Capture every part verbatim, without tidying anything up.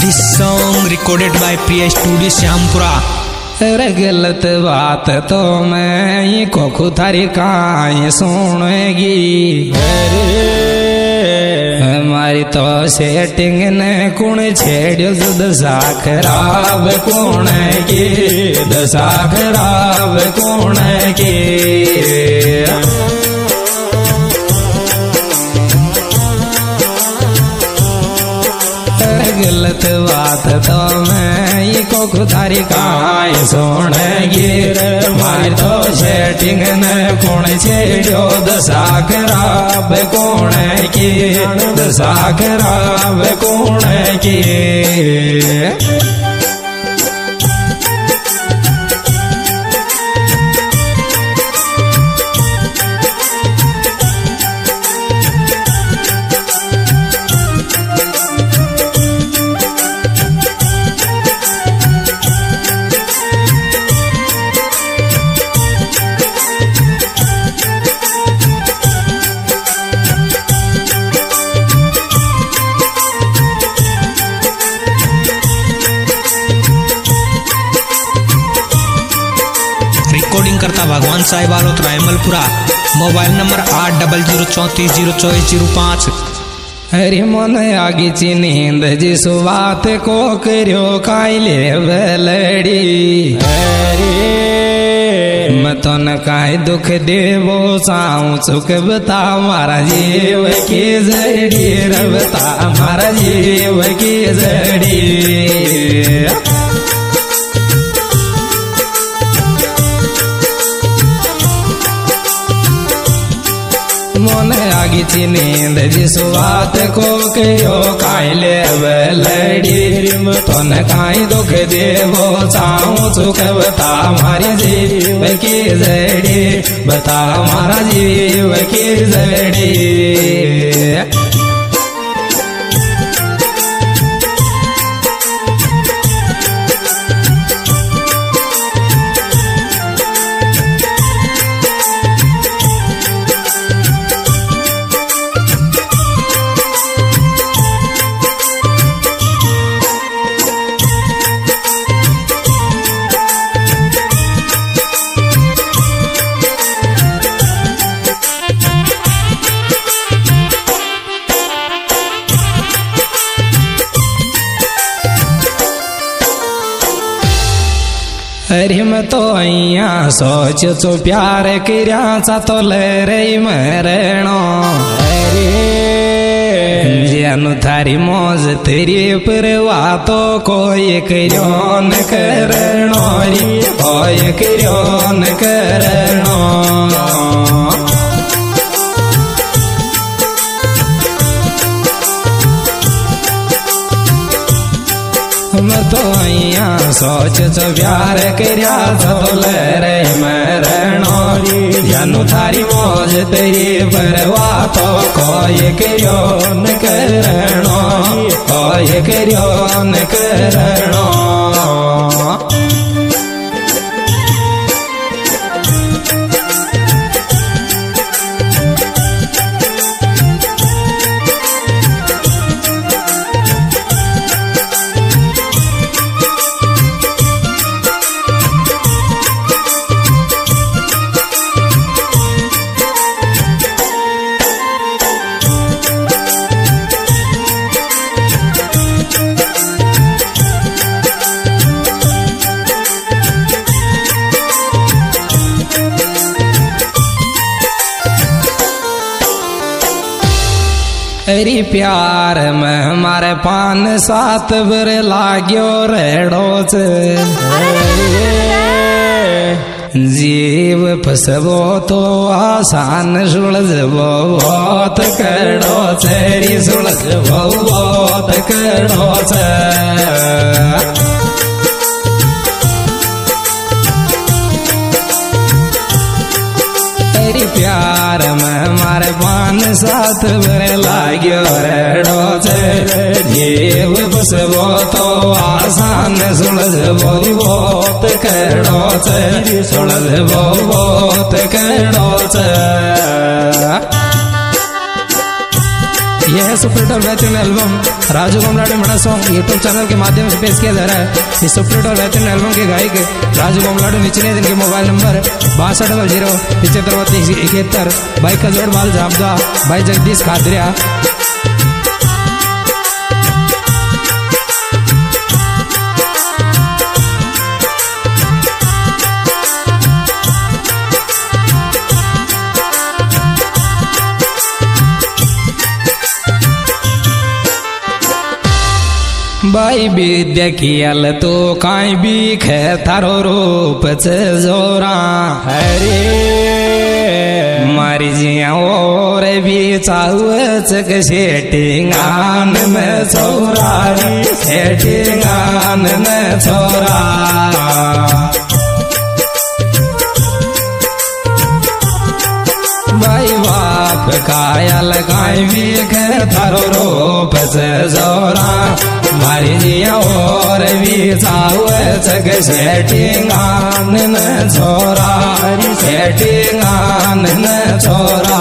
This song recorded by Priya Studio Syampura. अरे गलत बात तो मैं ये कोखु थारी काई सुनेगी। हमारी तो सेटिंग ने कुण छेड़ो दशा खराब कौन की, दशा खराब कौन की। गलत बात तो मैं ये कोखु थारी काई सुनेगी। मारी तो सेटिंग ने कौन छेड़ो दशा खराब कौन की, दशा खराब कौन की। रिकॉर्डिंग करता भगवान साहिब आलोत रायमलपुरा। मोबाइल नंबर आठ डबल जीरो चौंतीस जीरो चौबीस जीरो पाँच। अरे मन आगी ची नींद जिस बात को करो कायले वेलड़ी। अरे मैं तो न काई दुख देवो साऊं सुख बता मारा जीव की जड़ी, रबता मारा जीव की जड़ी। मन आगी ची नींद जिस बात को कहो कायले वेलड़ी। तो न काई दुख देवो चाहूं सुख बता मारी जीव की जड़ी, बता मारा जीव की जड़ी। अरे मैं तो अइया सोच तो प्यार करया चा तो ले रही मरणो। अरे जनु थारी मौज तेरी परवाह तो कोई करो न करणो रे, कोई करो न करणो। मैं तो अइया सोच तो प्यार करया तो ले रे मरणो रे। जनु थारी मौज तेरी परवाह तो कोई करो न करणो, कोई करो न करणो। अरे प्यार में हमारे पान सात बर लाग्यो रेड़ो से। जीव फसबो तो आसान सुलझबो बहुत कड़ो से, सुलझबो बहुत कड़ो से। प्यार में हमारे पान साथ बर लाग्यो रेड़ो से। जीव फसबो तो आसान सुलझबो बहुत कड़ो से, सुलझबो बहुत कड़ो से। यह है सुपर हिट और बेहतरीन एल्बम राजू गोमलाडे मड़ा सॉन्ग यूट्यूब चैनल के माध्यम से पेश किया जा रहा है। इस सुपर हिट और बेहतरीन एल्बम के गायक राजू गोमलाडे नीचे जिनके मोबाइल नंबर बासठ डबल जीरो पिछहत्तर बत्तीस इकहत्तर, भाई कजोड़ बाल जामदा, भाई जगदीश खादरिया। भाई विद्या कियल तो काई भी खे थारो रूप जोरा हरे मारी जिया और भी चावच सेटिंगान में छोरा सेटिंगान में छोरा भाई बाप कायल काई भी खे थारो रूप जोरा मारी जिया और भी चावच सेटिंगान न छोरा सेटिंगान न छोरा।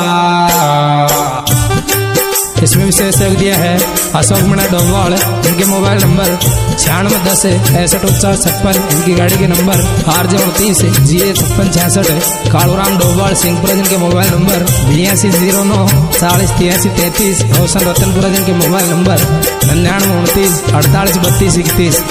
इसमें विशेष सहयोग दिया है अशोक मणा डोमवाल, इनके मोबाइल नंबर छियानवे दस पैंसठ उनचास छप्पन, इनकी गाड़ी के नंबर आर जे उनतीस जी ए छप्पन छियासठ। कालूराम डोमवाल सिंहपुरा, जिनके मोबाइल नंबर बयासी जीरो नौ चालीस तिरासी तैंतीस। रोशन रतनपुरा, जिनके मोबाइल नंबर निन्यानवे उनतीस अड़तालीस बत्तीस इकतीस।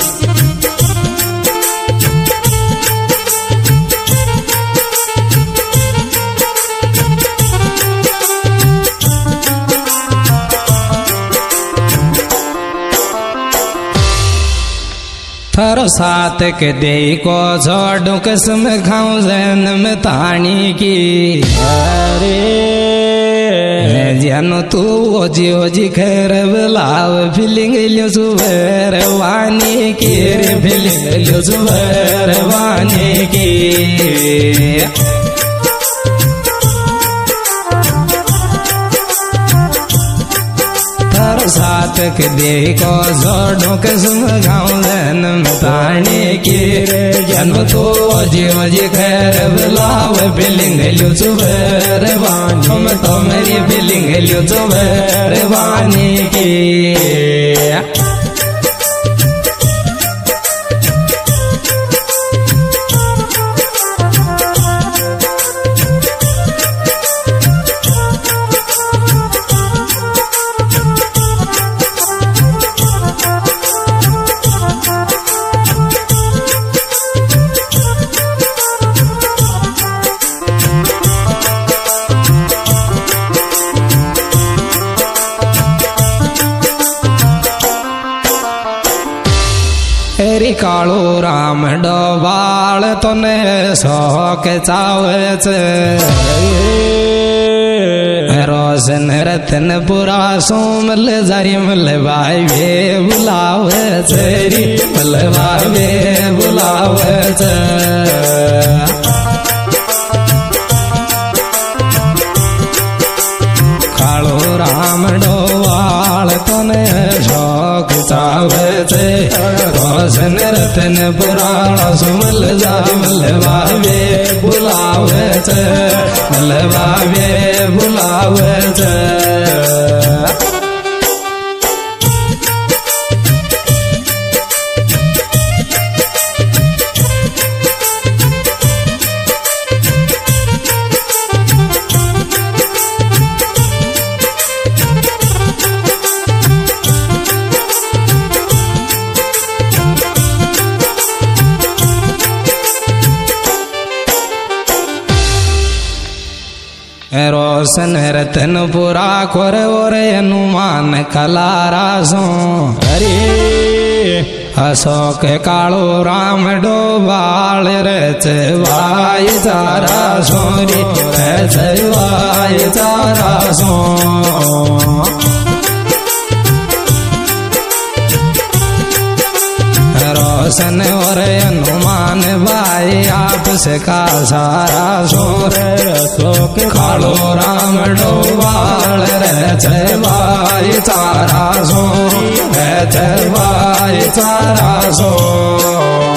थारो साथ के दे को छोड़ू कसम खाऊं जन्म तानी की अरे जानो तू ओजी ओजी खैर बुलाव फीलिंग लियो सुबह वानी की रे फीलिंग लियो सुबह वानी की। साथ के देखो जोड़ो कसम खाऊं जन्म ताने की रे जन्म तो अजी अजी खैर बुलाव फीलिंग लियो सुबह वानी हम तो मेरी फीलिंग लियो सुबह वानी की। रे कालो राम डोबाल तने शौक चावच रोशन रतन पुरा सोमल जारी मल भाई वे बुलावच रे मल भाई वे बुलावच। कालो राम डोबाल तने शौक चावच रोशन रतन पुराण सुमल जामल बावे बुलावच मल बावे बुलावच। रोशन रतन पुरा कोर और हनुमान कलारा सो अरे अशोक कालो राम डोबाल रच वाय चारा सोरी रच वाय चारा सो। रोशन और हनुमान भाई आपस का सारा सोर शोक कालो राम डोबाल रच भाई चारा सो रच भाई चारा सो।